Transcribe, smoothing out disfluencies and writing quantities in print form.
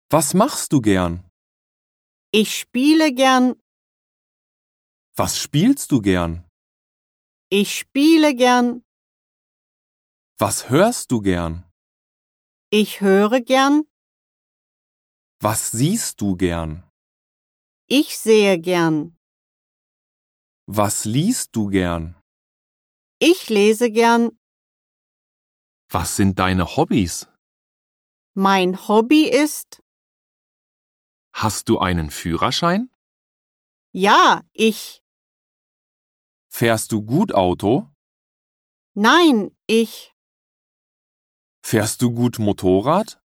Was machst du gern? Ich spiele gern. Was spielst du gern? Ich spiele gern. Was hörst du gern? Ich höre gern. Was siehst du gern? Ich sehe gern. Was liest du gern? Ich lese gern. Was sind deine Hobbys? Mein Hobby ist, Hast du einen Führerschein? ja, ich. Fährst du gut Auto? Nein, ich. Fährst du gut Motorrad?